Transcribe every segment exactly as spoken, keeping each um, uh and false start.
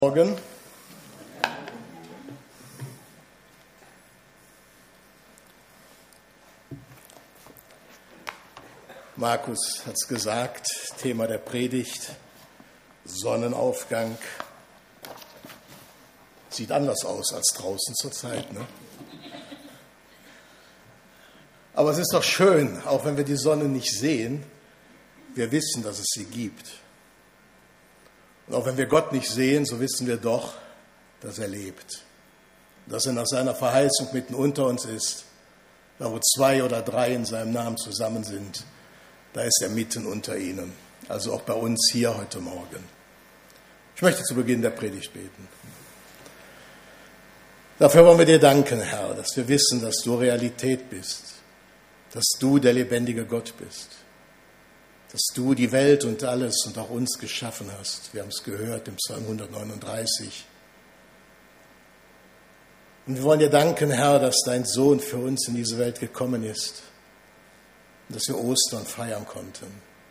Morgen. Markus hat es gesagt, Thema der Predigt, Sonnenaufgang. Sieht anders aus als draußen zurzeit, ne? Aber es ist doch schön, auch wenn wir die Sonne nicht sehen, wir wissen, dass es sie gibt. Und auch wenn wir Gott nicht sehen, so wissen wir doch, dass er lebt. Dass er nach seiner Verheißung mitten unter uns ist. Da wo zwei oder drei in seinem Namen zusammen sind, da ist er mitten unter ihnen. Also auch bei uns hier heute Morgen. Ich möchte zu Beginn der Predigt beten. Dafür wollen wir dir danken, Herr, dass wir wissen, dass du Realität bist. Dass du der lebendige Gott bist. Dass du die Welt und alles und auch uns geschaffen hast. Wir haben es gehört im Psalm hundertneununddreißig. Und wir wollen dir danken, Herr, dass dein Sohn für uns in diese Welt gekommen ist und dass wir Ostern feiern konnten.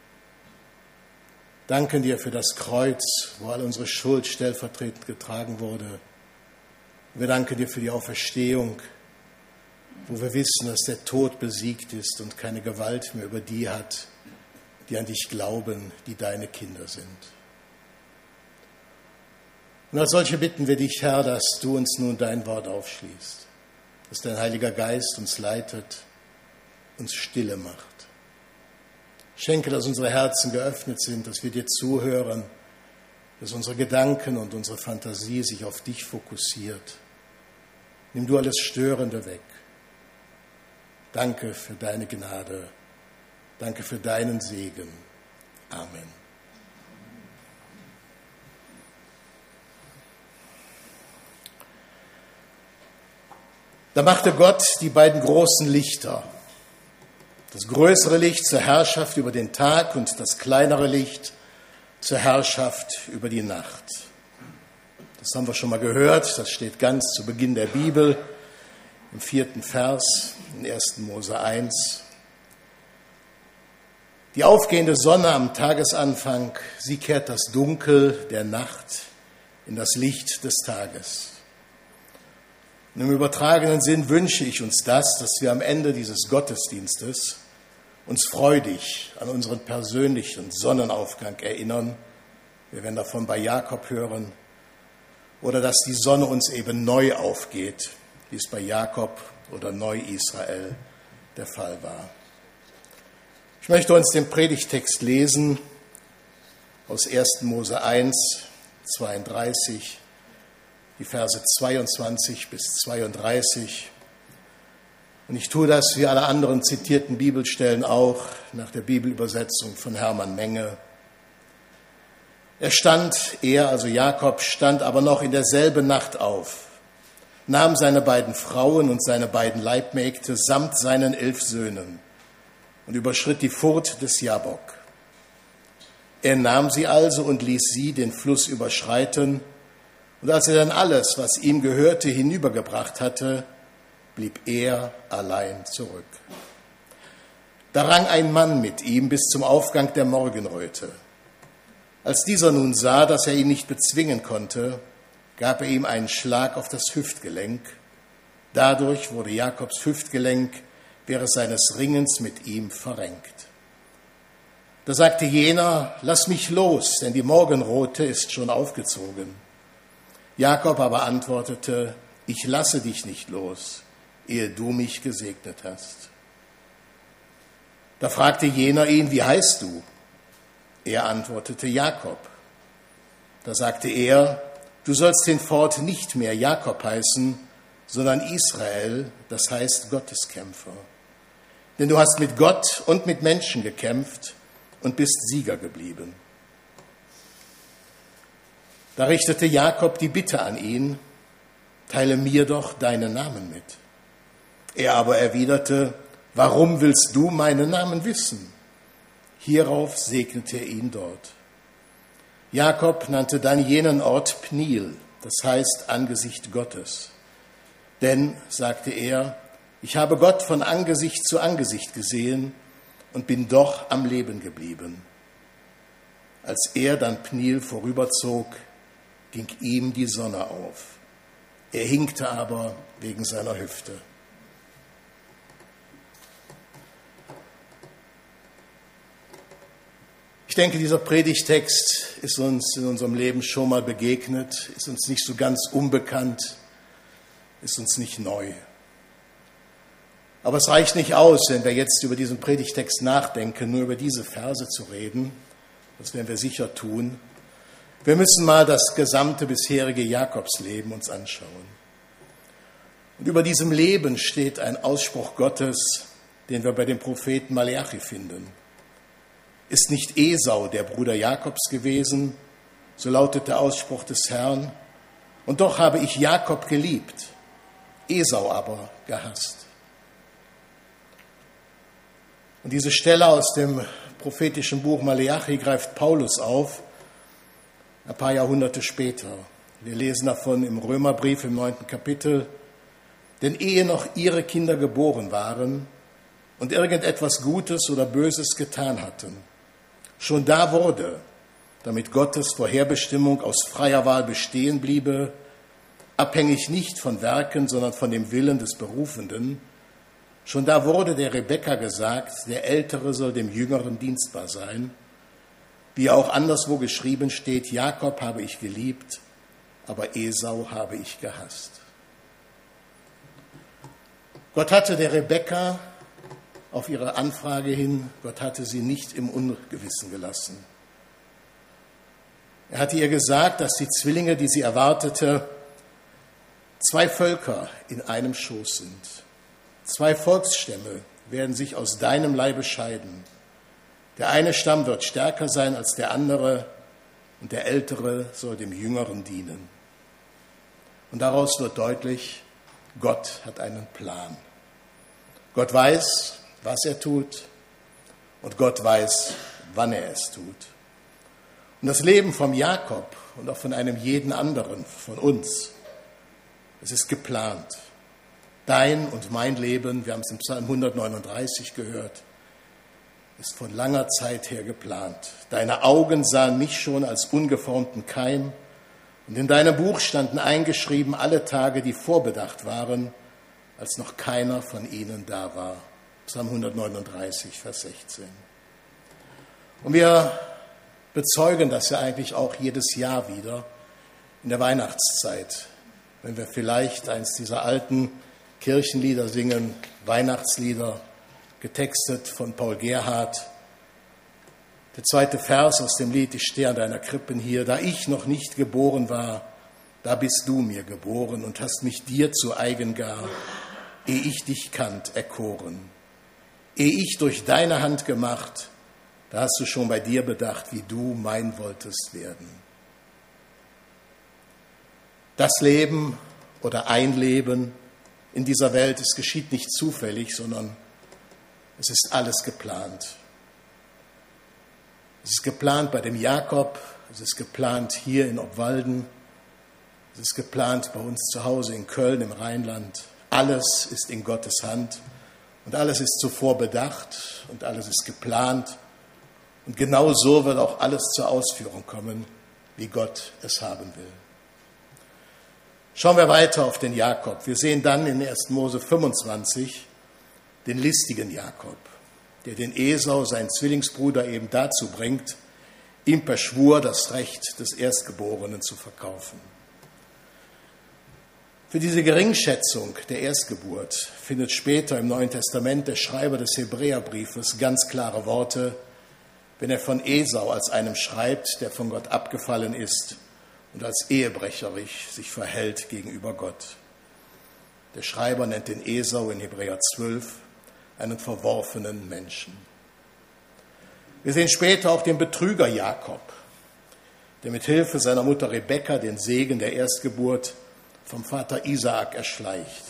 Danken dir für das Kreuz, wo all unsere Schuld stellvertretend getragen wurde. Wir danken dir für die Auferstehung, wo wir wissen, dass der Tod besiegt ist und keine Gewalt mehr über die hat, die an dich glauben, die deine Kinder sind. Und als solche bitten wir dich, Herr, dass du uns nun dein Wort aufschließt, dass dein Heiliger Geist uns leitet, uns stille macht. Schenke, dass unsere Herzen geöffnet sind, dass wir dir zuhören, dass unsere Gedanken und unsere Fantasie sich auf dich fokussiert. Nimm du alles Störende weg. Danke für deine Gnade. Danke für deinen Segen. Amen. Da machte Gott die beiden großen Lichter. Das größere Licht zur Herrschaft über den Tag und das kleinere Licht zur Herrschaft über die Nacht. Das haben wir schon mal gehört. Das steht ganz zu Beginn der Bibel im vierten Vers in ersten Mose eins. Die aufgehende Sonne am Tagesanfang, sie kehrt das Dunkel der Nacht in das Licht des Tages. Und im übertragenen Sinn wünsche ich uns das, dass wir am Ende dieses Gottesdienstes uns freudig an unseren persönlichen Sonnenaufgang erinnern. Wir werden davon bei Jakob hören. Oder dass die Sonne uns eben neu aufgeht, wie es bei Jakob oder Neu-Israel der Fall war. Ich möchte uns den Predigtext lesen aus ersten Mose eins, zweiunddreißig, die Verse zweiundzwanzig bis zweiunddreißig. Und ich tue das wie alle anderen zitierten Bibelstellen auch nach der Bibelübersetzung von Hermann Menge. Er stand, er, also Jakob, stand aber noch in derselben Nacht auf, nahm seine beiden Frauen und seine beiden Leibmägde samt seinen elf Söhnen und überschritt die Furt des Jabok. Er nahm sie also und ließ sie den Fluss überschreiten, und als er dann alles, was ihm gehörte, hinübergebracht hatte, blieb er allein zurück. Da rang ein Mann mit ihm bis zum Aufgang der Morgenröte. Als dieser nun sah, dass er ihn nicht bezwingen konnte, gab er ihm einen Schlag auf das Hüftgelenk. Dadurch wurde Jakobs Hüftgelenk während seines Ringens mit ihm verrenkt. Da sagte jener: Lass mich los, denn die Morgenröte ist schon aufgezogen. Jakob aber antwortete: Ich lasse dich nicht los, ehe du mich gesegnet hast. Da fragte jener ihn: Wie heißt du? Er antwortete: Jakob. Da sagte er: Du sollst hinfort nicht mehr Jakob heißen, sondern Israel, das heißt Gotteskämpfer. Denn du hast mit Gott und mit Menschen gekämpft und bist Sieger geblieben. Da richtete Jakob die Bitte an ihn: Teile mir doch deinen Namen mit. Er aber erwiderte: Warum willst du meinen Namen wissen? Hierauf segnete er ihn dort. Jakob nannte dann jenen Ort Pniel, das heißt Angesicht Gottes. Denn, sagte er, ich habe Gott von Angesicht zu Angesicht gesehen und bin doch am Leben geblieben. Als er dann Pniel vorüberzog, ging ihm die Sonne auf. Er hinkte aber wegen seiner Hüfte. Ich denke, dieser Predigtext ist uns in unserem Leben schon mal begegnet, ist uns nicht so ganz unbekannt, ist uns nicht neu. Aber es reicht nicht aus, wenn wir jetzt über diesen Predigtext nachdenken, nur über diese Verse zu reden. Das werden wir sicher tun. Wir müssen mal das gesamte bisherige Jakobsleben uns anschauen. Und über diesem Leben steht ein Ausspruch Gottes, den wir bei dem Propheten Maleachi finden. Ist nicht Esau der Bruder Jakobs gewesen, so lautet der Ausspruch des Herrn, und doch habe ich Jakob geliebt, Esau aber gehasst. Und diese Stelle aus dem prophetischen Buch Maleachi greift Paulus auf, ein paar Jahrhunderte später. Wir lesen davon im Römerbrief im neunten Kapitel, denn ehe noch ihre Kinder geboren waren und irgendetwas Gutes oder Böses getan hatten, schon da wurde, damit Gottes Vorherbestimmung aus freier Wahl bestehen bliebe, abhängig nicht von Werken, sondern von dem Willen des Berufenden, schon da wurde der Rebekka gesagt, der Ältere soll dem Jüngeren dienstbar sein, wie auch anderswo geschrieben steht, Jakob habe ich geliebt, aber Esau habe ich gehasst. Gott hatte der Rebekka auf ihre Anfrage hin, Gott hatte sie nicht im Ungewissen gelassen. Er hatte ihr gesagt, dass die Zwillinge, die sie erwartete, zwei Völker in einem Schoß sind. Zwei Volksstämme werden sich aus deinem Leibe scheiden. Der eine Stamm wird stärker sein als der andere und der Ältere soll dem Jüngeren dienen. Und daraus wird deutlich, Gott hat einen Plan. Gott weiß, was er tut und Gott weiß, wann er es tut. Und das Leben von Jakob und auch von einem jeden anderen von uns, es ist geplant. Dein und mein Leben, wir haben es im Psalm hundertneununddreißig gehört, ist von langer Zeit her geplant. Deine Augen sahen mich schon als ungeformten Keim und in deinem Buch standen eingeschrieben alle Tage, die vorbedacht waren, als noch keiner von ihnen da war. Psalm hundertneununddreißig, Vers sechzehn. Und wir bezeugen das ja eigentlich auch jedes Jahr wieder in der Weihnachtszeit, wenn wir vielleicht eins dieser alten Kirchenlieder singen, Weihnachtslieder, getextet von Paul Gerhardt. Der zweite Vers aus dem Lied, ich stehe an deiner Krippen hier, da ich noch nicht geboren war, da bist du mir geboren und hast mich dir zu eigen gar, ehe ich dich kannt, erkoren. Ehe ich durch deine Hand gemacht, da hast du schon bei dir bedacht, wie du mein wolltest werden. Das Leben oder ein Leben in dieser Welt, es geschieht nicht zufällig, sondern es ist alles geplant. Es ist geplant bei dem Jakob, es ist geplant hier in Obwalden, es ist geplant bei uns zu Hause in Köln im Rheinland. Alles ist in Gottes Hand und alles ist zuvor bedacht und alles ist geplant. Und genau so wird auch alles zur Ausführung kommen, wie Gott es haben will. Schauen wir weiter auf den Jakob. Wir sehen dann in ersten Mose fünfundzwanzig den listigen Jakob, der den Esau, seinen Zwillingsbruder, eben dazu bringt, ihm per Schwur das Recht des Erstgeborenen zu verkaufen. Für diese Geringschätzung der Erstgeburt findet später im Neuen Testament der Schreiber des Hebräerbriefes ganz klare Worte, wenn er von Esau als einem schreibt, der von Gott abgefallen ist und als ehebrecherisch sich verhält gegenüber Gott. Der Schreiber nennt den Esau in Hebräer zwölf einen verworfenen Menschen. Wir sehen später auch den Betrüger Jakob, der mit Hilfe seiner Mutter Rebekka den Segen der Erstgeburt vom Vater Isaak erschleicht.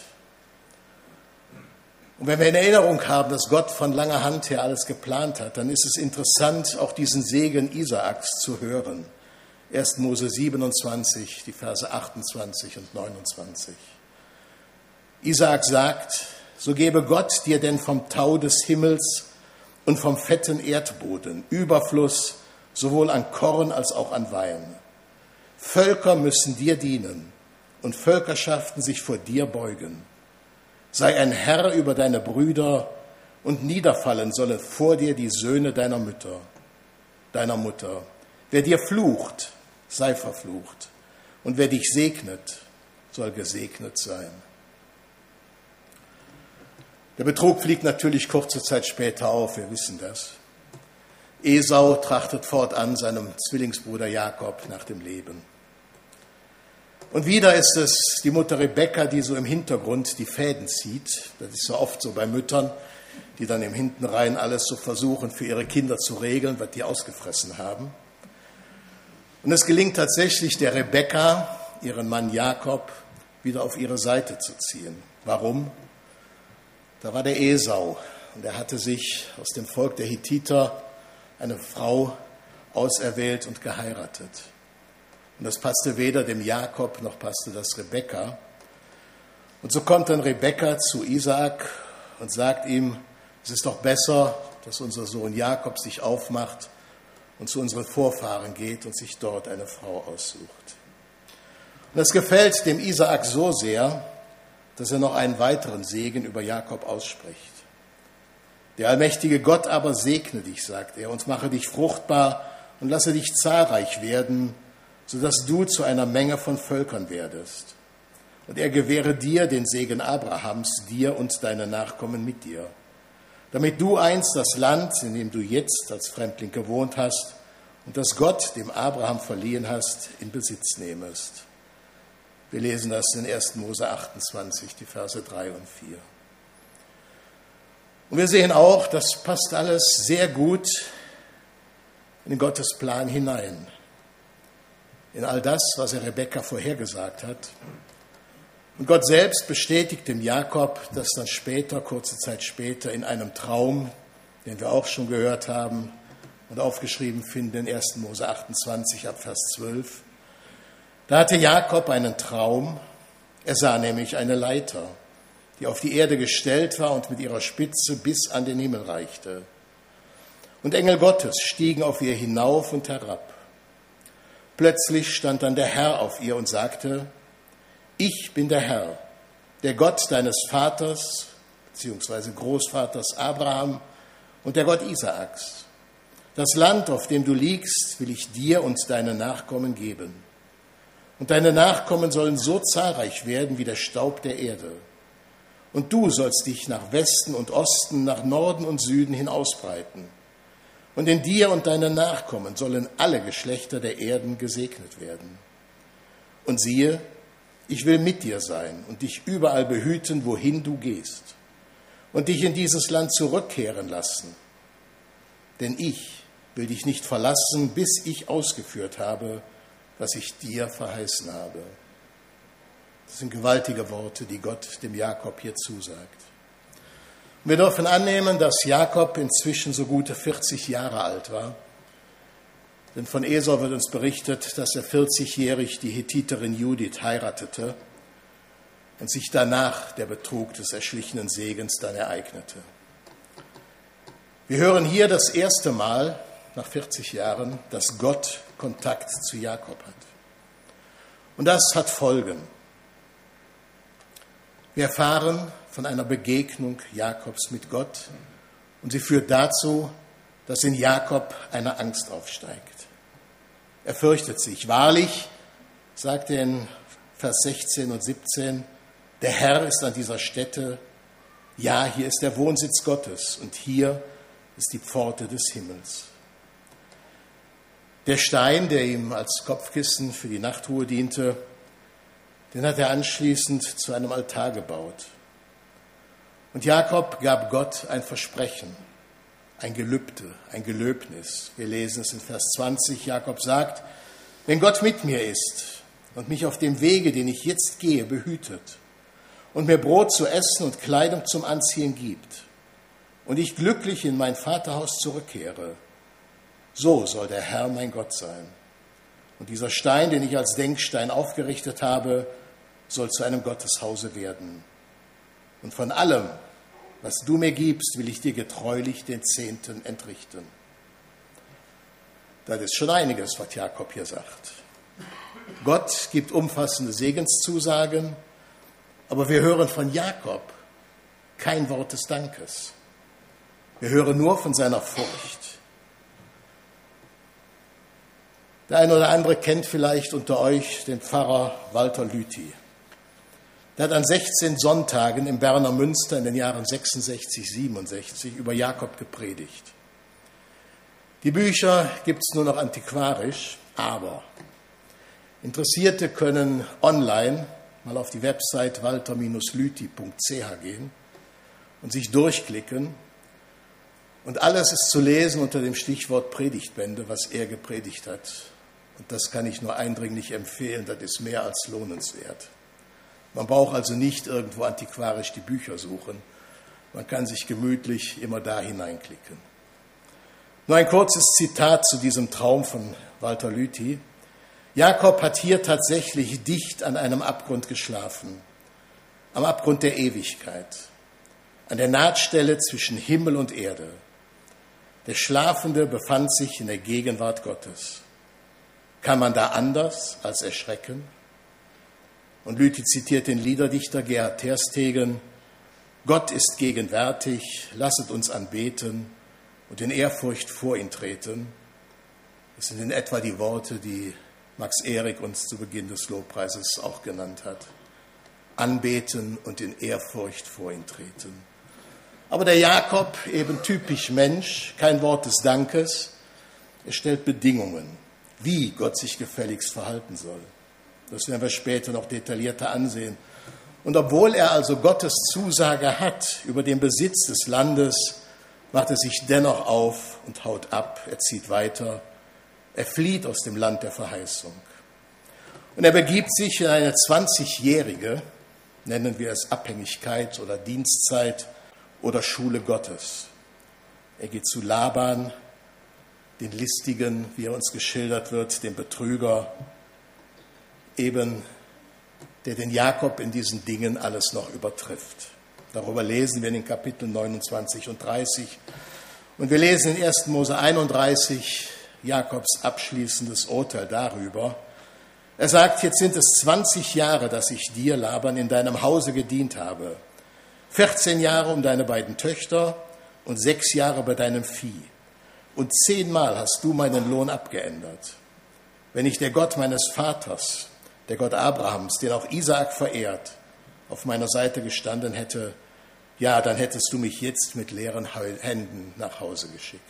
Und wenn wir in Erinnerung haben, dass Gott von langer Hand her alles geplant hat, dann ist es interessant, auch diesen Segen Isaaks zu hören. ersten Mose siebenundzwanzig, die Verse achtundzwanzig und neunundzwanzig. Isaak sagt, so gebe Gott dir denn vom Tau des Himmels und vom fetten Erdboden Überfluss sowohl an Korn als auch an Wein. Völker müssen dir dienen und Völkerschaften sich vor dir beugen. Sei ein Herr über deine Brüder und niederfallen sollen vor dir die Söhne deiner Mütter, deiner Mutter. Wer dir flucht, sei verflucht. Und wer dich segnet, soll gesegnet sein. Der Betrug fliegt natürlich kurze Zeit später auf, wir wissen das. Esau trachtet fortan seinem Zwillingsbruder Jakob nach dem Leben. Und wieder ist es die Mutter Rebekka, die so im Hintergrund die Fäden zieht. Das ist so oft so bei Müttern, die dann im Hintenrein alles so versuchen, für ihre Kinder zu regeln, was die ausgefressen haben. Und es gelingt tatsächlich der Rebekka, ihren Mann Jakob, wieder auf ihre Seite zu ziehen. Warum? Da war der Esau und er hatte sich aus dem Volk der Hethiter eine Frau auserwählt und geheiratet. Und das passte weder dem Jakob noch passte das Rebekka. Und so kommt dann Rebekka zu Isaak und sagt ihm, es ist doch besser, dass unser Sohn Jakob sich aufmacht und zu unseren Vorfahren geht und sich dort eine Frau aussucht. Und das gefällt dem Isaak so sehr, dass er noch einen weiteren Segen über Jakob ausspricht. Der allmächtige Gott aber segne dich, sagt er, und mache dich fruchtbar und lasse dich zahlreich werden, sodass du zu einer Menge von Völkern werdest. Und er gewähre dir den Segen Abrahams, dir und deine Nachkommen mit dir, damit du einst das Land, in dem du jetzt als Fremdling gewohnt hast und das Gott dem Abraham verliehen hast, in Besitz nehmest. Wir lesen das in ersten Mose achtundzwanzig, die Verse drei und vier. Und wir sehen auch, das passt alles sehr gut in Gottes Plan hinein. In all das, was er Rebekka vorhergesagt hat. Und Gott selbst bestätigt dem Jakob, das dann später, kurze Zeit später, in einem Traum, den wir auch schon gehört haben und aufgeschrieben finden in ersten Mose achtundzwanzig ab Vers zwölf. Da hatte Jakob einen Traum. Er sah nämlich eine Leiter, die auf die Erde gestellt war und mit ihrer Spitze bis an den Himmel reichte. Und Engel Gottes stiegen auf ihr hinauf und herab. Plötzlich stand dann der Herr auf ihr und sagte, ich bin der Herr, der Gott deines Vaters bzw. Großvaters Abraham und der Gott Isaaks. Das Land, auf dem du liegst, will ich dir und deinen Nachkommen geben. Und deine Nachkommen sollen so zahlreich werden wie der Staub der Erde. Und du sollst dich nach Westen und Osten, nach Norden und Süden hin ausbreiten. Und in dir und deinen Nachkommen sollen alle Geschlechter der Erden gesegnet werden. Und siehe, ich will mit dir sein und dich überall behüten, wohin du gehst. Und dich in dieses Land zurückkehren lassen. Denn ich will dich nicht verlassen, bis ich ausgeführt habe, was ich dir verheißen habe. Das sind gewaltige Worte, die Gott dem Jakob hier zusagt. Wir dürfen annehmen, dass Jakob inzwischen so gute vierzig Jahre alt war. Denn von Esau wird uns berichtet, dass er vierzigjährig die Hethiterin Judith heiratete und sich danach der Betrug des erschlichenen Segens dann ereignete. Wir hören hier das erste Mal nach vierzig Jahren, dass Gott Kontakt zu Jakob hat. Und das hat Folgen. Wir erfahren von einer Begegnung Jakobs mit Gott und sie führt dazu, dass in Jakob eine Angst aufsteigt. Er fürchtet sich. Wahrlich, sagt er in Vers sechzehn und siebzehn, der Herr ist an dieser Stätte, ja, hier ist der Wohnsitz Gottes und hier ist die Pforte des Himmels. Der Stein, der ihm als Kopfkissen für die Nachtruhe diente, den hat er anschließend zu einem Altar gebaut. Und Jakob gab Gott ein Versprechen, ein Gelübde, ein Gelöbnis. Wir lesen es in Vers zwanzig. Jakob sagt, wenn Gott mit mir ist und mich auf dem Wege, den ich jetzt gehe, behütet und mir Brot zu essen und Kleidung zum Anziehen gibt und ich glücklich in mein Vaterhaus zurückkehre, so soll der Herr mein Gott sein. Und dieser Stein, den ich als Denkstein aufgerichtet habe, soll zu einem Gotteshause werden. Und von allem, was du mir gibst, will ich dir getreulich den Zehnten entrichten. Das ist schon einiges, was Jakob hier sagt. Gott gibt umfassende Segenszusagen, aber wir hören von Jakob kein Wort des Dankes. Wir hören nur von seiner Furcht. Der eine oder andere kennt vielleicht unter euch den Pfarrer Walter Lüthi. Der hat an sechzehn Sonntagen im Berner Münster in den Jahren sechsundsechzig, siebenundsechzig über Jakob gepredigt. Die Bücher gibt es nur noch antiquarisch, aber Interessierte können online mal auf die Website walter lüthi punkt c h gehen und sich durchklicken. Und alles ist zu lesen unter dem Stichwort Predigtbände, was er gepredigt hat. Und das kann ich nur eindringlich empfehlen, das ist mehr als lohnenswert. Man braucht also nicht irgendwo antiquarisch die Bücher suchen. Man kann sich gemütlich immer da hineinklicken. Nur ein kurzes Zitat zu diesem Traum von Walter Lüthi. Jakob hat hier tatsächlich dicht an einem Abgrund geschlafen, am Abgrund der Ewigkeit, an der Nahtstelle zwischen Himmel und Erde. Der Schlafende befand sich in der Gegenwart Gottes. Kann man da anders als erschrecken? Und Lüthi zitiert den Liederdichter Gerhard Terstegen: Gott ist gegenwärtig, lasset uns anbeten und in Ehrfurcht vor ihn treten. Das sind in etwa die Worte, die Max Erik uns zu Beginn des Lobpreises auch genannt hat. Anbeten und in Ehrfurcht vor ihn treten. Aber der Jakob, eben typisch Mensch, kein Wort des Dankes, er stellt Bedingungen, wie Gott sich gefälligst verhalten soll. Das werden wir später noch detaillierter ansehen. Und obwohl er also Gottes Zusage hat über den Besitz des Landes, macht er sich dennoch auf und haut ab. Er zieht weiter. Er flieht aus dem Land der Verheißung. Und er begibt sich in eine zwanzigjährige, nennen wir es Abhängigkeit oder Dienstzeit oder Schule Gottes. Er geht zu Laban, den Listigen, wie er uns geschildert wird, den Betrüger, eben der den Jakob in diesen Dingen alles noch übertrifft. Darüber lesen wir in den Kapiteln neunundzwanzig und dreißig. Und wir lesen in ersten Mose einunddreißig Jakobs abschließendes Urteil darüber. Er sagt, jetzt sind es zwanzig Jahre, dass ich dir, Laban, in deinem Hause gedient habe. vierzehn Jahre um deine beiden Töchter und sechs Jahre bei deinem Vieh. Und zehnmal hast du meinen Lohn abgeändert. Wenn ich der Gott meines Vaters, der Gott Abrahams, den auch Isaak verehrt, auf meiner Seite gestanden hätte, ja, dann hättest du mich jetzt mit leeren Händen nach Hause geschickt.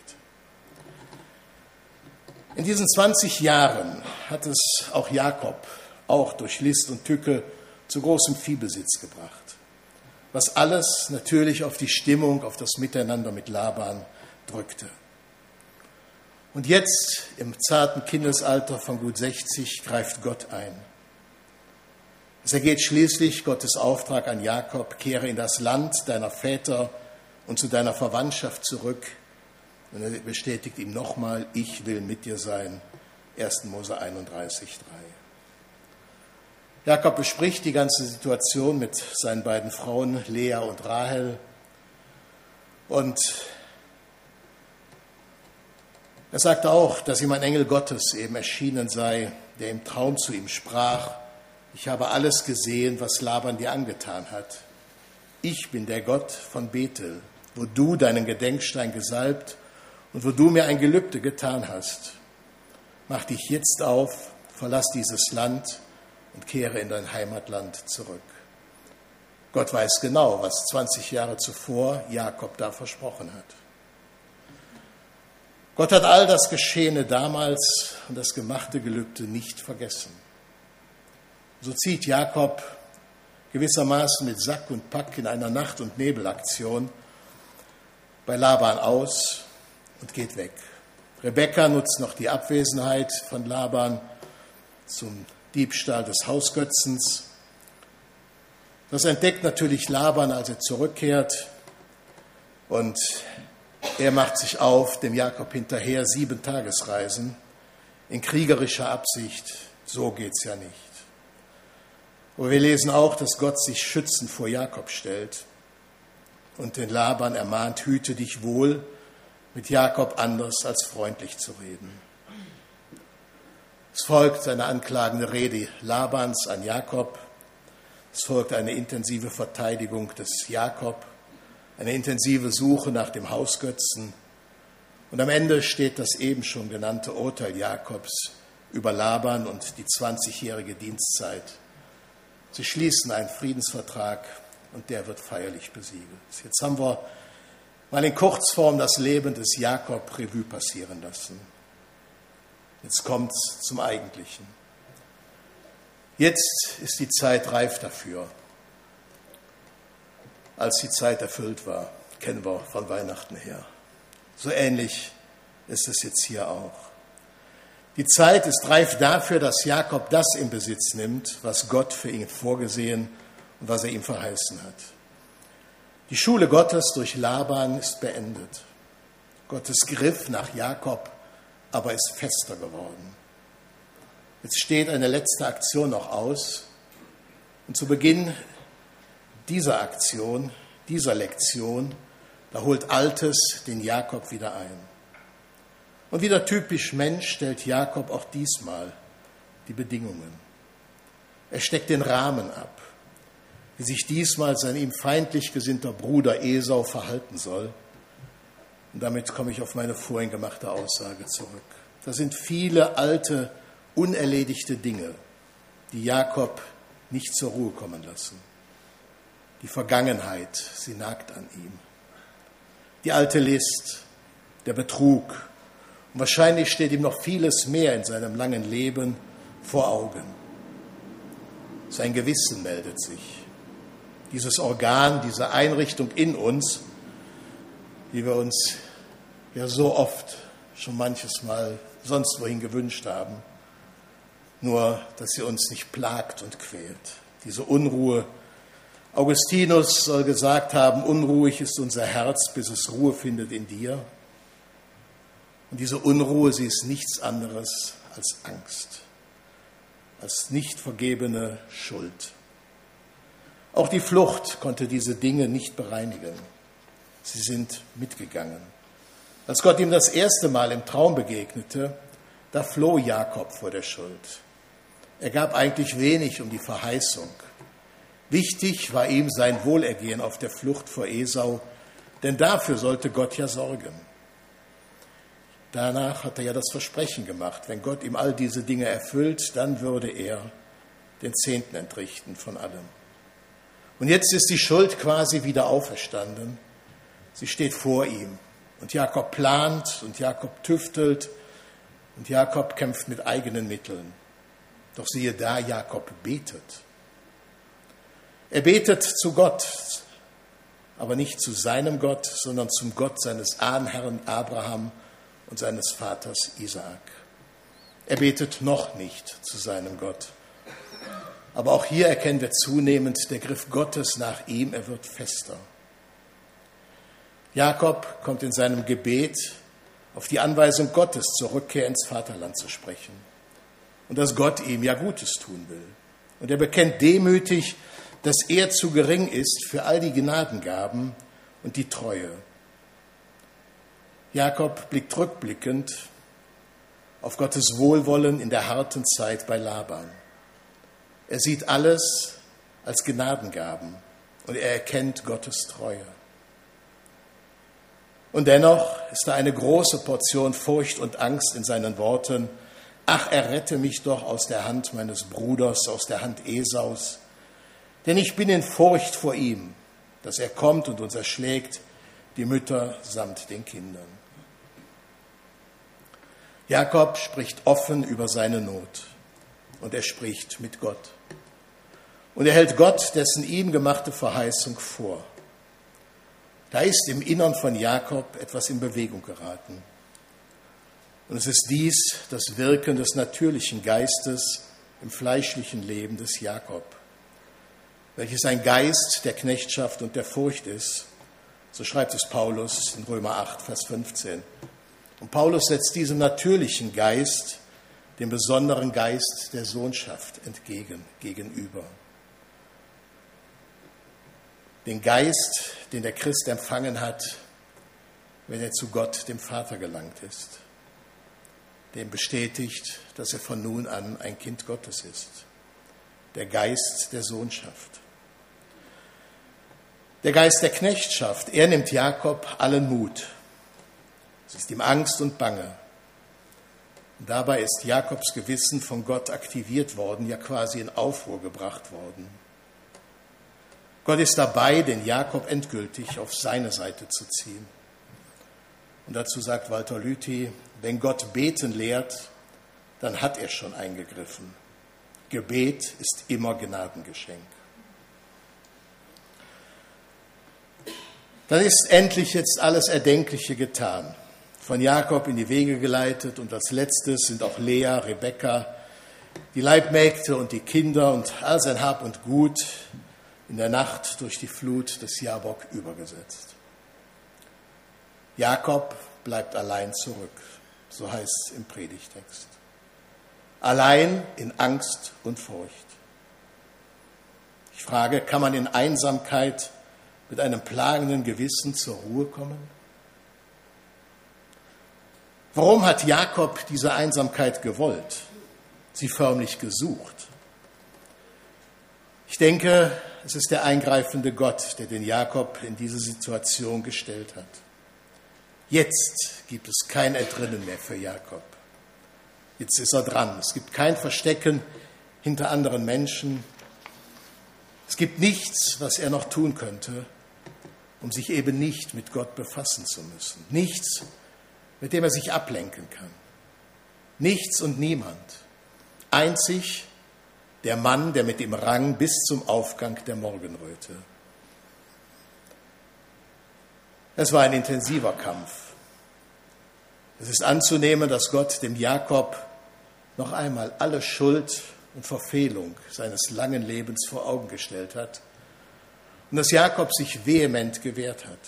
In diesen zwanzig Jahren hat es auch Jakob, auch durch List und Tücke, zu großem Viehbesitz gebracht. Was alles natürlich auf die Stimmung, auf das Miteinander mit Laban drückte. Und jetzt, im zarten Kindesalter von gut sechzig, greift Gott ein. Es ergeht schließlich Gottes Auftrag an Jakob: Kehre in das Land deiner Väter und zu deiner Verwandtschaft zurück. Und er bestätigt ihm nochmal: Ich will mit dir sein. ersten Mose einunddreißig, drei. Jakob bespricht die ganze Situation mit seinen beiden Frauen Lea und Rahel. Und er sagt auch, dass ihm ein Engel Gottes eben erschienen sei, der im Traum zu ihm sprach: Ich habe alles gesehen, was Laban dir angetan hat. Ich bin der Gott von Bethel, wo du deinen Gedenkstein gesalbt und wo du mir ein Gelübde getan hast. Mach dich jetzt auf, verlass dieses Land und kehre in dein Heimatland zurück. Gott weiß genau, was zwanzig Jahre zuvor Jakob da versprochen hat. Gott hat all das Geschehene damals und das gemachte Gelübde nicht vergessen. So zieht Jakob gewissermaßen mit Sack und Pack in einer Nacht- und Nebelaktion bei Laban aus und geht weg. Rebekka nutzt noch die Abwesenheit von Laban zum Diebstahl des Hausgötzens. Das entdeckt natürlich Laban, als er zurückkehrt, und er macht sich auf, dem Jakob hinterher, sieben Tagesreisen in kriegerischer Absicht. So geht's ja nicht. Aber wir lesen auch, dass Gott sich schützend vor Jakob stellt und den Laban ermahnt: Hüte dich wohl, mit Jakob anders als freundlich zu reden. Es folgt eine anklagende Rede Labans an Jakob. Es folgt eine intensive Verteidigung des Jakob, eine intensive Suche nach dem Hausgötzen. Und am Ende steht das eben schon genannte Urteil Jakobs über Laban und die zwanzigjährige Dienstzeit. Sie schließen einen Friedensvertrag und der wird feierlich besiegelt. Jetzt haben wir mal in Kurzform das Leben des Jakob Revue passieren lassen. Jetzt kommt es zum Eigentlichen. Jetzt ist die Zeit reif dafür. Als die Zeit erfüllt war, kennen wir von Weihnachten her. So ähnlich ist es jetzt hier auch. Die Zeit ist reif dafür, dass Jakob das in Besitz nimmt, was Gott für ihn vorgesehen und was er ihm verheißen hat. Die Schule Gottes durch Laban ist beendet. Gottes Griff nach Jakob aber ist fester geworden. Jetzt steht eine letzte Aktion noch aus. Und zu Beginn dieser Aktion, dieser Lektion, da holt Altes den Jakob wieder ein. Und wieder typisch Mensch stellt Jakob auch diesmal die Bedingungen. Er steckt den Rahmen ab, wie sich diesmal sein ihm feindlich gesinnter Bruder Esau verhalten soll. Und damit komme ich auf meine vorhin gemachte Aussage zurück. Da sind viele alte, unerledigte Dinge, die Jakob nicht zur Ruhe kommen lassen. Die Vergangenheit, sie nagt an ihm. Die alte List, der Betrug. Und wahrscheinlich steht ihm noch vieles mehr in seinem langen Leben vor Augen. Sein Gewissen meldet sich. Dieses Organ, diese Einrichtung in uns, die wir uns ja so oft schon manches Mal sonst wohin gewünscht haben, nur dass sie uns nicht plagt und quält. Diese Unruhe. Augustinus soll gesagt haben, unruhig ist unser Herz, bis es Ruhe findet in dir. Und diese Unruhe, sie ist nichts anderes als Angst, als nicht vergebene Schuld. Auch die Flucht konnte diese Dinge nicht bereinigen. Sie sind mitgegangen. Als Gott ihm das erste Mal im Traum begegnete, da floh Jakob vor der Schuld. Er gab eigentlich wenig um die Verheißung. Wichtig war ihm sein Wohlergehen auf der Flucht vor Esau, denn dafür sollte Gott ja sorgen. Danach hat er ja das Versprechen gemacht, wenn Gott ihm all diese Dinge erfüllt, dann würde er den Zehnten entrichten von allem. Und jetzt ist die Schuld quasi wieder auferstanden. Sie steht vor ihm. Und Jakob plant und Jakob tüftelt und Jakob kämpft mit eigenen Mitteln. Doch siehe da, Jakob betet. Er betet zu Gott, aber nicht zu seinem Gott, sondern zum Gott seines Ahnherrn Abraham und seines Vaters Isaak. Er betet noch nicht zu seinem Gott. Aber auch hier erkennen wir zunehmend, der Griff Gottes nach ihm, er wird fester. Jakob kommt in seinem Gebet auf die Anweisung Gottes zur Rückkehr ins Vaterland zu sprechen und dass Gott ihm ja Gutes tun will. Und er bekennt demütig, dass er zu gering ist für all die Gnadengaben und die Treue. Jakob blickt rückblickend auf Gottes Wohlwollen in der harten Zeit bei Laban. Er sieht alles als Gnadengaben und er erkennt Gottes Treue. Und dennoch ist da eine große Portion Furcht und Angst in seinen Worten. Ach, errette mich doch aus der Hand meines Bruders, aus der Hand Esaus. Denn ich bin in Furcht vor ihm, dass er kommt und uns erschlägt, die Mütter samt den Kindern. Jakob spricht offen über seine Not und er spricht mit Gott. Und er hält Gott dessen ihm gemachte Verheißung vor. Da ist im Innern von Jakob etwas in Bewegung geraten. Und es ist dies das Wirken des natürlichen Geistes im fleischlichen Leben des Jakob, welches ein Geist der Knechtschaft und der Furcht ist. So schreibt es Paulus in Römer acht, Vers fünfzehn. Und Paulus setzt diesem natürlichen Geist dem besonderen Geist der Sohnschaft entgegen, gegenüber. Den Geist, den der Christ empfangen hat, wenn er zu Gott, dem Vater, gelangt ist. der ihm bestätigt, dass er von nun an ein Kind Gottes ist. Der Geist der Sohnschaft. Der Geist der Knechtschaft, er nimmt Jakob allen Mut. Es ist ihm Angst und Bange. Und dabei ist Jakobs Gewissen von Gott aktiviert worden, ja quasi in Aufruhr gebracht worden. Gott ist dabei, den Jakob endgültig auf seine Seite zu ziehen. Und dazu sagt Walter Lüthi, wenn Gott beten lehrt, dann hat er schon eingegriffen. Gebet ist immer Gnadengeschenk. Dann ist endlich jetzt alles Erdenkliche getan. Von Jakob in die Wege geleitet und als letztes sind auch Lea, Rebekka, die Leibmägde und die Kinder und all sein Hab und Gut in der Nacht durch die Flut des Jabok übergesetzt. Jakob bleibt allein zurück, so heißt es im Predigtext. Allein in Angst und Furcht. Ich frage, kann man in Einsamkeit mit einem plagenden Gewissen zur Ruhe kommen? Warum hat Jakob diese Einsamkeit gewollt, sie förmlich gesucht? Ich denke, es ist der eingreifende Gott, der den Jakob in diese Situation gestellt hat. Jetzt gibt es kein Entrinnen mehr für Jakob. Jetzt ist er dran. Es gibt kein Verstecken hinter anderen Menschen. Es gibt nichts, was er noch tun könnte, um sich eben nicht mit Gott befassen zu müssen. Nichts, mit dem er sich ablenken kann. Nichts und niemand. Einzig der Mann, der mit ihm rang bis zum Aufgang der Morgenröte. Es war ein intensiver Kampf. Es ist anzunehmen, dass Gott dem Jakob noch einmal alle Schuld und Verfehlung seines langen Lebens vor Augen gestellt hat und dass Jakob sich vehement gewehrt hat.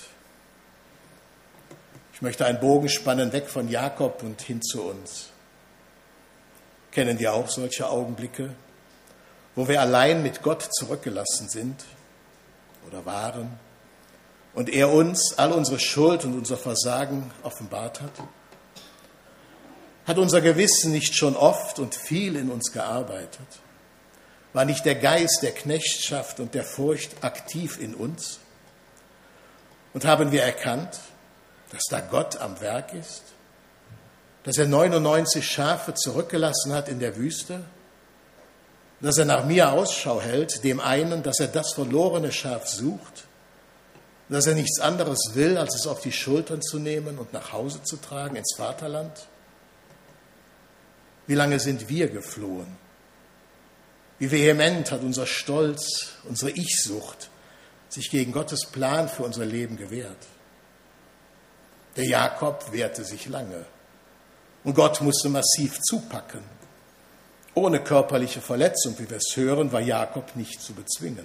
Ich möchte einen Bogen spannen weg von Jakob und hin zu uns. Kennen wir auch solche Augenblicke, wo wir allein mit Gott zurückgelassen sind oder waren und er uns all unsere Schuld und unser Versagen offenbart hat? Hat unser Gewissen nicht schon oft und viel in uns gearbeitet? War nicht der Geist der Knechtschaft und der Furcht aktiv in uns? Und haben wir erkannt, dass da Gott am Werk ist? Dass er neunundneunzig Schafe zurückgelassen hat in der Wüste? Dass er nach mir Ausschau hält, dem einen, dass er das verlorene Schaf sucht? Dass er nichts anderes will, als es auf die Schultern zu nehmen und nach Hause zu tragen, ins Vaterland? Wie lange sind wir geflohen? Wie vehement hat unser Stolz, unsere Ich-Sucht sich gegen Gottes Plan für unser Leben gewehrt? Der Jakob wehrte sich lange und Gott musste massiv zupacken. Ohne körperliche Verletzung, wie wir es hören, war Jakob nicht zu bezwingen.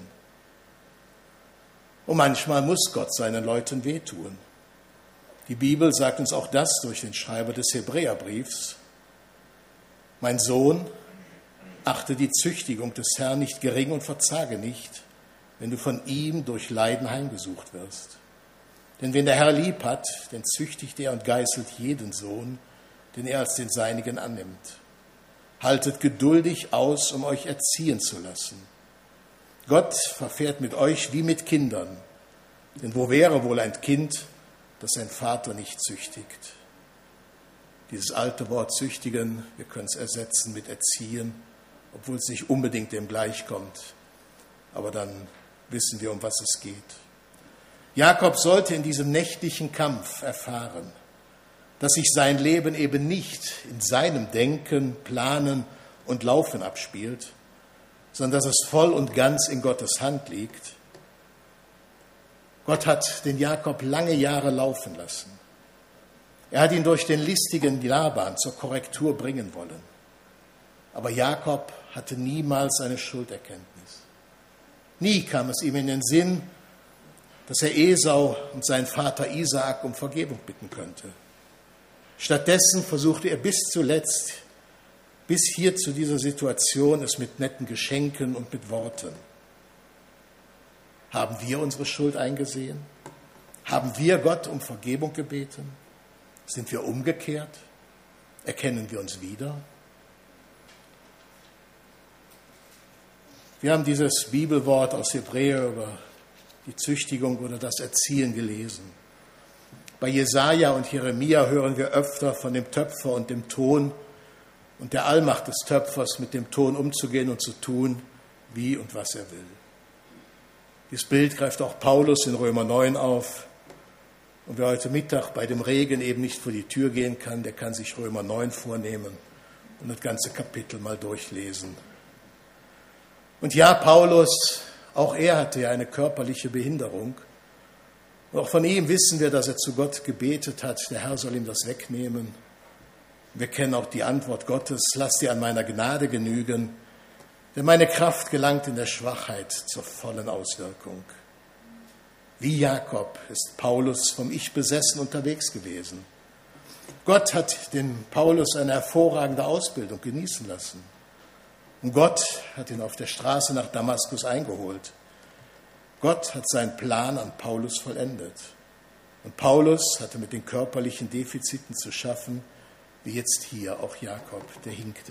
Und manchmal muss Gott seinen Leuten wehtun. Die Bibel sagt uns auch das durch den Schreiber des Hebräerbriefs. Mein Sohn, achte die Züchtigung des Herrn nicht gering und verzage nicht, wenn du von ihm durch Leiden heimgesucht wirst. Denn wenn der Herr lieb hat, dann züchtigt er und geißelt jeden Sohn, den er als den Seinigen annimmt. Haltet geduldig aus, um euch erziehen zu lassen. Gott verfährt mit euch wie mit Kindern. Denn wo wäre wohl ein Kind, das sein Vater nicht züchtigt? Dieses alte Wort züchtigen, wir können es ersetzen mit erziehen, obwohl es nicht unbedingt dem gleichkommt. Aber dann wissen wir, um was es geht. Jakob sollte in diesem nächtlichen Kampf erfahren, dass sich sein Leben eben nicht in seinem Denken, Planen und Laufen abspielt, sondern dass es voll und ganz in Gottes Hand liegt. Gott hat den Jakob lange Jahre laufen lassen. Er hat ihn durch den listigen Laban zur Korrektur bringen wollen. Aber Jakob hatte niemals eine Schulderkenntnis. Nie kam es ihm in den Sinn, dass er Esau und seinen Vater Isaak um Vergebung bitten könnte. Stattdessen versuchte er bis zuletzt, bis hier zu dieser Situation, es mit netten Geschenken und mit Worten. Haben wir unsere Schuld eingesehen? Haben wir Gott um Vergebung gebeten? Sind wir umgekehrt? Erkennen wir uns wieder? Wir haben dieses Bibelwort aus Hebräer über die Züchtigung oder das Erziehen gelesen. Bei Jesaja und Jeremia hören wir öfter von dem Töpfer und dem Ton und der Allmacht des Töpfers, mit dem Ton umzugehen und zu tun, wie und was er will. Dieses Bild greift auch Paulus in Römer neun auf. Und wer heute Mittag bei dem Regen eben nicht vor die Tür gehen kann, der kann sich Römer neun vornehmen und das ganze Kapitel mal durchlesen. Und ja, Paulus, auch er hatte ja eine körperliche Behinderung. Und auch von ihm wissen wir, dass er zu Gott gebetet hat, der Herr soll ihm das wegnehmen. Wir kennen auch die Antwort Gottes, lass dir an meiner Gnade genügen, denn meine Kraft gelangt in der Schwachheit zur vollen Auswirkung. Wie Jakob ist Paulus vom Ich besessen unterwegs gewesen. Gott hat dem Paulus eine hervorragende Ausbildung genießen lassen. Und Gott hat ihn auf der Straße nach Damaskus eingeholt. Gott hat seinen Plan an Paulus vollendet. Und Paulus hatte mit den körperlichen Defiziten zu schaffen, wie jetzt hier auch Jakob, der hinkte.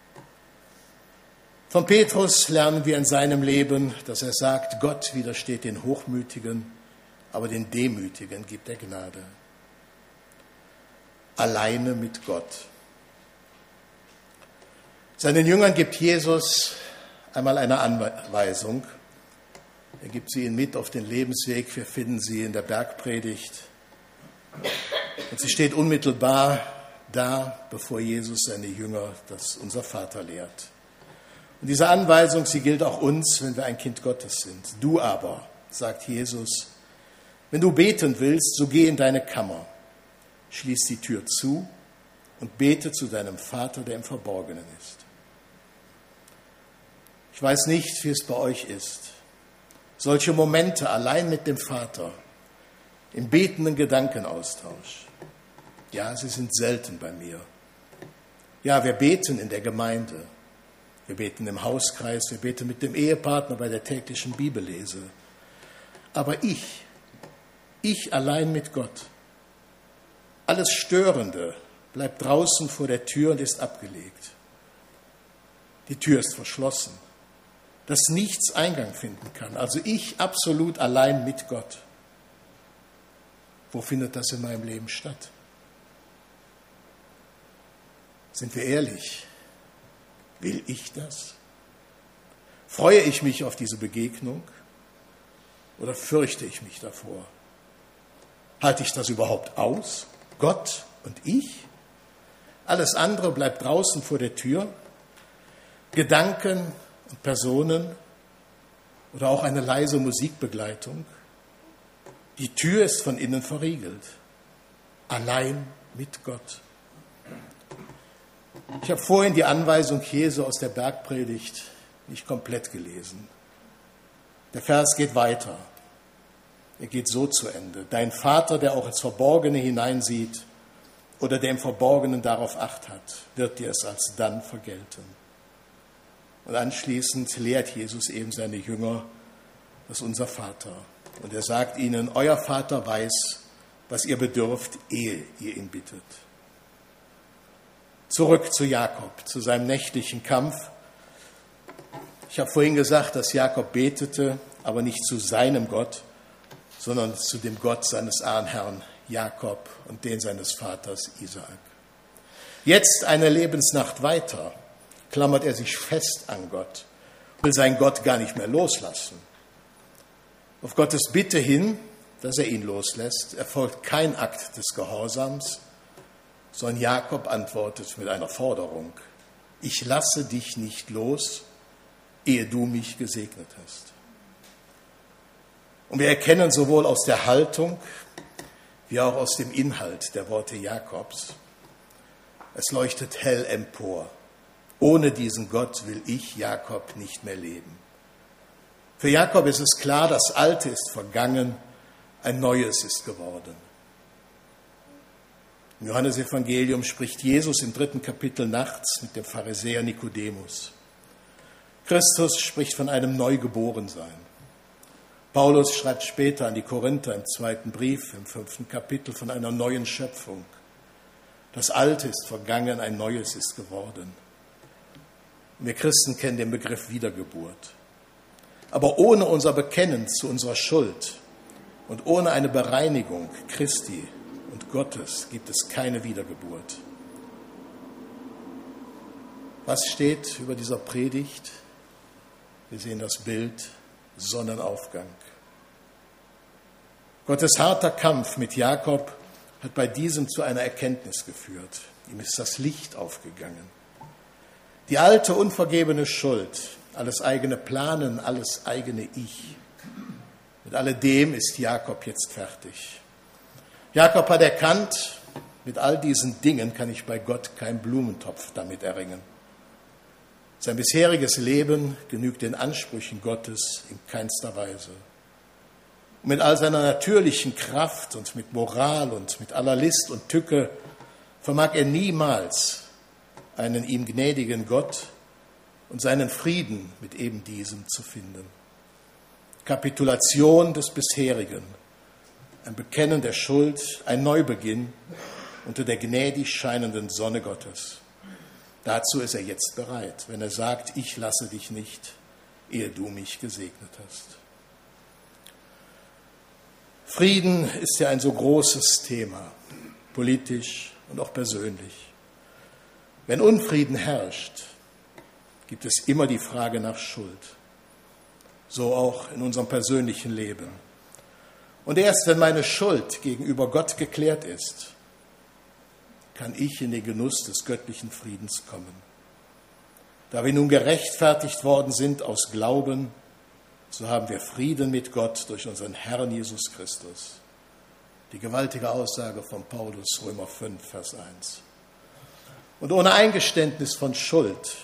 Von Petrus lernen wir in seinem Leben, dass er sagt, Gott widersteht den Hochmütigen, aber den Demütigen gibt er Gnade. Alleine mit Gott. Seinen Jüngern gibt Jesus einmal eine Anweisung. Er gibt sie ihnen mit auf den Lebensweg. Wir finden sie in der Bergpredigt. Und sie steht unmittelbar da, bevor Jesus seine Jünger das Unser Vater lehrt. Und diese Anweisung, sie gilt auch uns, wenn wir ein Kind Gottes sind. Du aber, sagt Jesus, wenn du beten willst, so geh in deine Kammer, schließ die Tür zu und bete zu deinem Vater, der im Verborgenen ist. Ich weiß nicht, wie es bei euch ist. Solche Momente allein mit dem Vater, im betenden Gedankenaustausch. Ja, sie sind selten bei mir. Ja, wir beten in der Gemeinde. Wir beten im Hauskreis, wir beten mit dem Ehepartner bei der täglichen Bibellese. Aber ich, ich allein mit Gott, alles Störende bleibt draußen vor der Tür und ist abgelegt. Die Tür ist verschlossen, dass nichts Eingang finden kann. Also ich absolut allein mit Gott. Wo findet das in meinem Leben statt? Sind wir ehrlich? Will ich das? Freue ich mich auf diese Begegnung oder fürchte ich mich davor? Halte ich das überhaupt aus? Gott und ich? Alles andere bleibt draußen vor der Tür. Gedanken und Personen oder auch eine leise Musikbegleitung. Die Tür ist von innen verriegelt. Allein mit Gott. Ich habe vorhin die Anweisung Jesu aus der Bergpredigt nicht komplett gelesen. Der Vers geht weiter. Er geht so zu Ende. Dein Vater, der auch ins Verborgene hineinsieht oder der im Verborgenen darauf Acht hat, wird dir es alsdann vergelten. Und anschließend lehrt Jesus eben seine Jünger, das Unser Vater. Und er sagt ihnen, euer Vater weiß, was ihr bedürft, ehe ihr ihn bittet. Zurück zu Jakob, zu seinem nächtlichen Kampf. Ich habe vorhin gesagt, dass Jakob betete, aber nicht zu seinem Gott, sondern zu dem Gott seines Ahnherrn Jakob und den seines Vaters Isaak. Jetzt eine Lebensnacht weiter klammert er sich fest an Gott, will seinen Gott gar nicht mehr loslassen. Auf Gottes Bitte hin, dass er ihn loslässt, erfolgt kein Akt des Gehorsams, sondern Jakob antwortet mit einer Forderung. Ich lasse dich nicht los, ehe du mich gesegnet hast. Und wir erkennen sowohl aus der Haltung wie auch aus dem Inhalt der Worte Jakobs, es leuchtet hell empor. Ohne diesen Gott will ich, Jakob, nicht mehr leben. Für Jakob ist es klar, das Alte ist vergangen, ein Neues ist geworden. Im Johannesevangelium spricht Jesus im dritten Kapitel nachts mit dem Pharisäer Nikodemus. Christus spricht von einem Neugeborensein. Paulus schreibt später an die Korinther im zweiten Brief, im fünften Kapitel, von einer neuen Schöpfung. Das Alte ist vergangen, ein Neues ist geworden. Wir Christen kennen den Begriff Wiedergeburt. Aber ohne unser Bekennen zu unserer Schuld und ohne eine Bereinigung Christi und Gottes gibt es keine Wiedergeburt. Was steht über dieser Predigt? Wir sehen das Bild Sonnenaufgang. Gottes harter Kampf mit Jakob hat bei diesem zu einer Erkenntnis geführt. Ihm ist das Licht aufgegangen. Die alte, unvergebene Schuld, alles eigene Planen, alles eigene Ich. Mit alledem ist Jakob jetzt fertig. Jakob hat erkannt, mit all diesen Dingen kann ich bei Gott keinen Blumentopf damit erringen. Sein bisheriges Leben genügt den Ansprüchen Gottes in keinster Weise. Und mit all seiner natürlichen Kraft und mit Moral und mit aller List und Tücke vermag er niemals einen ihm gnädigen Gott und seinen Frieden mit eben diesem zu finden. Kapitulation des Bisherigen, ein Bekennen der Schuld, ein Neubeginn unter der gnädig scheinenden Sonne Gottes. Dazu ist er jetzt bereit, wenn er sagt, ich lasse dich nicht, ehe du mich gesegnet hast. Frieden ist ja ein so großes Thema, politisch und auch persönlich. Wenn Unfrieden herrscht, gibt es immer die Frage nach Schuld. So auch in unserem persönlichen Leben. Und erst wenn meine Schuld gegenüber Gott geklärt ist, kann ich in den Genuss des göttlichen Friedens kommen. Da wir nun gerechtfertigt worden sind aus Glauben, so haben wir Frieden mit Gott durch unseren Herrn Jesus Christus. Die gewaltige Aussage von Paulus, Römer fünf, Vers eins. Und ohne Eingeständnis von Schuld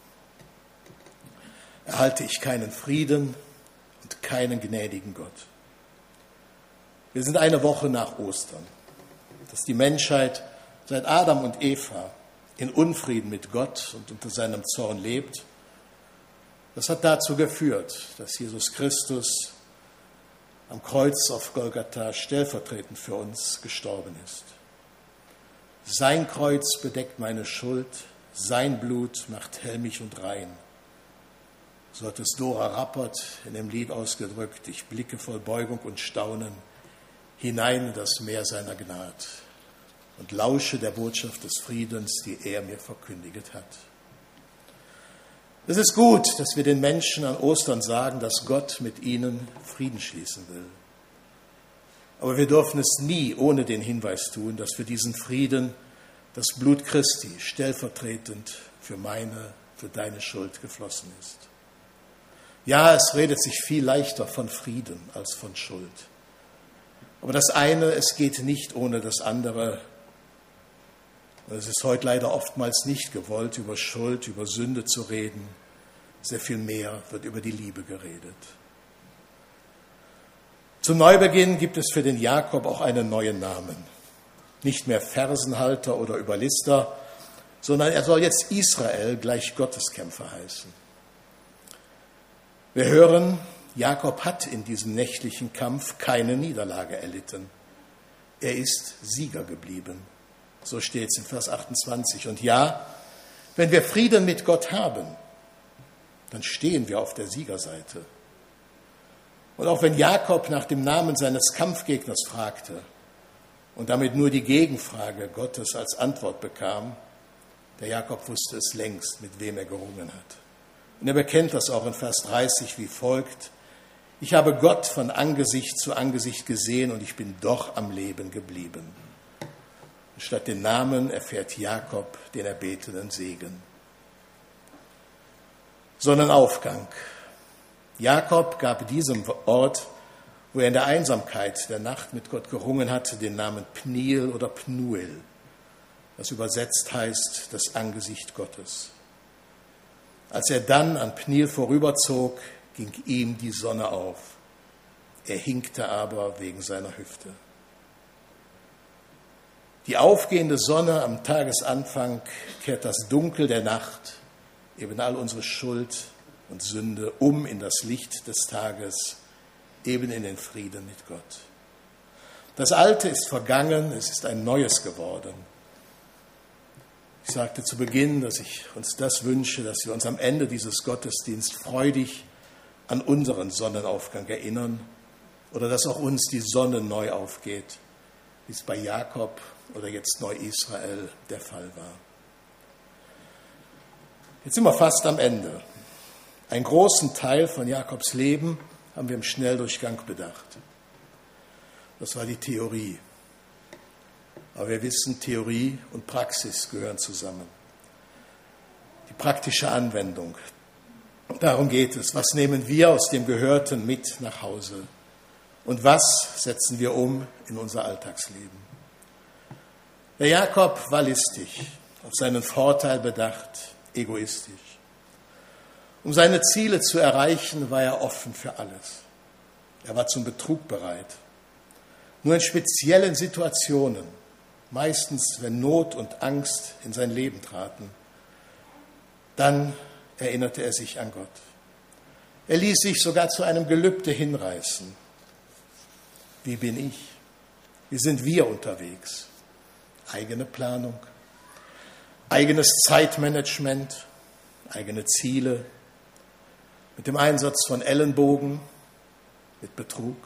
erhalte ich keinen Frieden und keinen gnädigen Gott. Wir sind eine Woche nach Ostern, dass die Menschheit seit Adam und Eva in Unfrieden mit Gott und unter seinem Zorn lebt. Das hat dazu geführt, dass Jesus Christus am Kreuz auf Golgatha stellvertretend für uns gestorben ist. Sein Kreuz bedeckt meine Schuld, sein Blut macht hell mich und rein. So hat es Dora Rappert in dem Lied ausgedrückt, ich blicke voll Beugung und Staunen hinein in das Meer seiner Gnade und lausche der Botschaft des Friedens, die er mir verkündiget hat. Es ist gut, dass wir den Menschen an Ostern sagen, dass Gott mit ihnen Frieden schließen will. Aber wir dürfen es nie ohne den Hinweis tun, dass für diesen Frieden das Blut Christi stellvertretend für meine, für deine Schuld geflossen ist. Ja, es redet sich viel leichter von Frieden als von Schuld. Aber das eine, es geht nicht ohne das andere. Es ist heute leider oftmals nicht gewollt, über Schuld, über Sünde zu reden. Sehr viel mehr wird über die Liebe geredet. Zum Neubeginn gibt es für den Jakob auch einen neuen Namen. Nicht mehr Fersenhalter oder Überlister, sondern er soll jetzt Israel gleich Gotteskämpfer heißen. Wir hören, Jakob hat in diesem nächtlichen Kampf keine Niederlage erlitten. Er ist Sieger geblieben. So steht es in Vers achtundzwanzig. Und ja, wenn wir Frieden mit Gott haben, dann stehen wir auf der Siegerseite. Und auch wenn Jakob nach dem Namen seines Kampfgegners fragte und damit nur die Gegenfrage Gottes als Antwort bekam, der Jakob wusste es längst, mit wem er gerungen hat. Und er bekennt das auch in Vers dreißig wie folgt: Ich habe Gott von Angesicht zu Angesicht gesehen und ich bin doch am Leben geblieben. Und statt den Namen erfährt Jakob den erbetenen Segen. Sonnenaufgang. Jakob gab diesem Ort, wo er in der Einsamkeit der Nacht mit Gott gerungen hatte, den Namen Pniel oder Pnuel, was übersetzt heißt, das Angesicht Gottes. Als er dann an Pniel vorüberzog, ging ihm die Sonne auf. Er hinkte aber wegen seiner Hüfte. Die aufgehende Sonne am Tagesanfang kehrt das Dunkel der Nacht, eben all unsere Schuld und Sünde, um in das Licht des Tages, eben in den Frieden mit Gott. Das Alte ist vergangen, es ist ein Neues geworden. Ich sagte zu Beginn, dass ich uns das wünsche, dass wir uns am Ende dieses Gottesdienstes freudig an unseren Sonnenaufgang erinnern oder dass auch uns die Sonne neu aufgeht, wie es bei Jakob oder jetzt Neu-Israel der Fall war. Jetzt sind wir fast am Ende. Einen großen Teil von Jakobs Leben haben wir im Schnelldurchgang bedacht. Das war die Theorie. Aber wir wissen, Theorie und Praxis gehören zusammen. Die praktische Anwendung. Darum geht es. Was nehmen wir aus dem Gehörten mit nach Hause? Und was setzen wir um in unser Alltagsleben? Der Jakob war listig, auf seinen Vorteil bedacht, egoistisch. Um seine Ziele zu erreichen, war er offen für alles. Er war zum Betrug bereit. Nur in speziellen Situationen, meistens wenn Not und Angst in sein Leben traten, dann erinnerte er sich an Gott. Er ließ sich sogar zu einem Gelübde hinreißen. Wie bin ich? Wie sind wir unterwegs? Eigene Planung, eigenes Zeitmanagement, eigene Ziele, mit dem Einsatz von Ellenbogen, mit Betrug.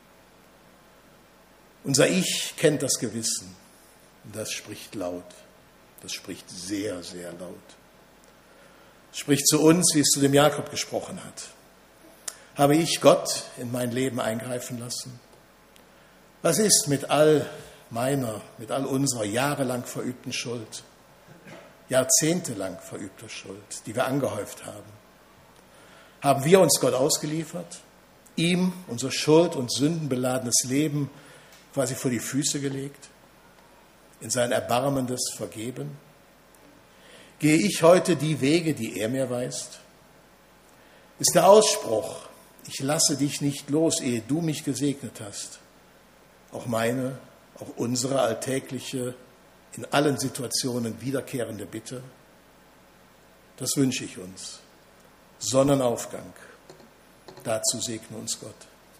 Unser Ich kennt das Gewissen und das spricht laut, das spricht sehr, sehr laut. Es spricht zu uns, wie es zu dem Jakob gesprochen hat. Habe ich Gott in mein Leben eingreifen lassen? Was ist mit all meiner, mit all unserer jahrelang verübten Schuld, jahrzehntelang verübter Schuld, die wir angehäuft haben? Haben wir uns Gott ausgeliefert, ihm unser schuld- und sündenbeladenes Leben quasi vor die Füße gelegt, in sein erbarmendes Vergeben? Gehe ich heute die Wege, die er mir weist? Ist der Ausspruch, ich lasse dich nicht los, ehe du mich gesegnet hast, auch meine, auch unsere alltägliche, in allen Situationen wiederkehrende Bitte? Das wünsche ich uns. Sonnenaufgang, dazu segne uns Gott.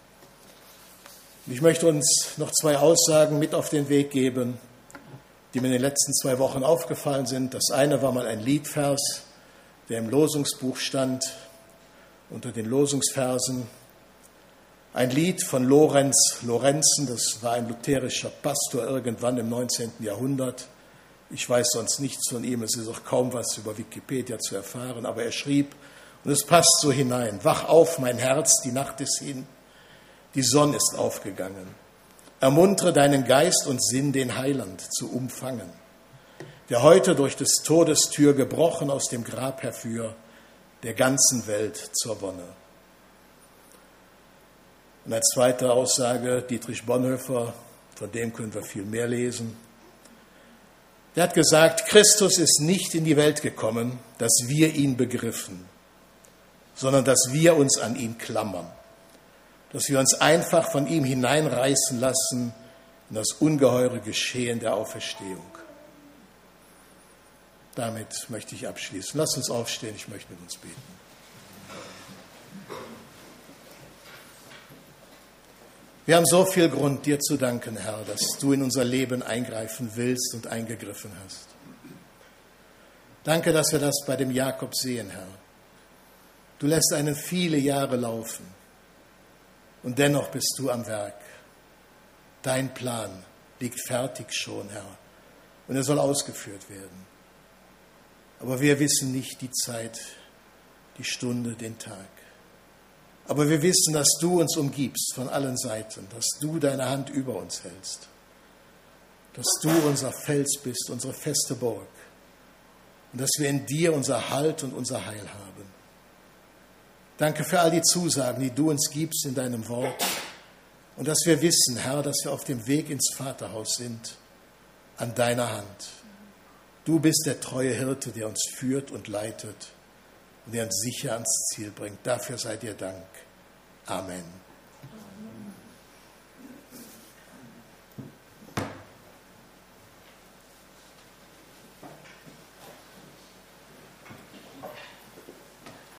Ich möchte uns noch zwei Aussagen mit auf den Weg geben, die mir in den letzten zwei Wochen aufgefallen sind. Das eine war mal ein Liedvers, der im Losungsbuch stand, unter den Losungsversen. Ein Lied von Lorenz Lorenzen, das war ein lutherischer Pastor irgendwann im neunzehnten Jahrhundert. Ich weiß sonst nichts von ihm, es ist auch kaum was über Wikipedia zu erfahren, aber er schrieb, und es passt so hinein: Wach auf, mein Herz, die Nacht ist hin, die Sonne ist aufgegangen. Ermuntere deinen Geist und Sinn, den Heiland zu umfangen, der heute durch des Todes Tür gebrochen aus dem Grab herführ, der ganzen Welt zur Wonne. Und als zweite Aussage Dietrich Bonhoeffer, von dem können wir viel mehr lesen. Der hat gesagt, Christus ist nicht in die Welt gekommen, dass wir ihn begriffen, sondern dass wir uns an ihn klammern, dass wir uns einfach von ihm hineinreißen lassen in das ungeheure Geschehen der Auferstehung. Damit möchte ich abschließen. Lasst uns aufstehen, ich möchte mit uns beten. Wir haben so viel Grund, dir zu danken, Herr, dass du in unser Leben eingreifen willst und eingegriffen hast. Danke, dass wir das bei dem Jakob sehen, Herr. Du lässt einen viele Jahre laufen und dennoch bist du am Werk. Dein Plan liegt fertig schon, Herr, und er soll ausgeführt werden. Aber wir wissen nicht die Zeit, die Stunde, den Tag. Aber wir wissen, dass du uns umgibst von allen Seiten, dass du deine Hand über uns hältst, dass du unser Fels bist, unsere feste Burg und dass wir in dir unser Halt und unser Heil haben. Danke für all die Zusagen, die du uns gibst in deinem Wort und dass wir wissen, Herr, dass wir auf dem Weg ins Vaterhaus sind, an deiner Hand. Du bist der treue Hirte, der uns führt und leitet und der uns sicher ans Ziel bringt. Dafür sei dir Dank. Amen.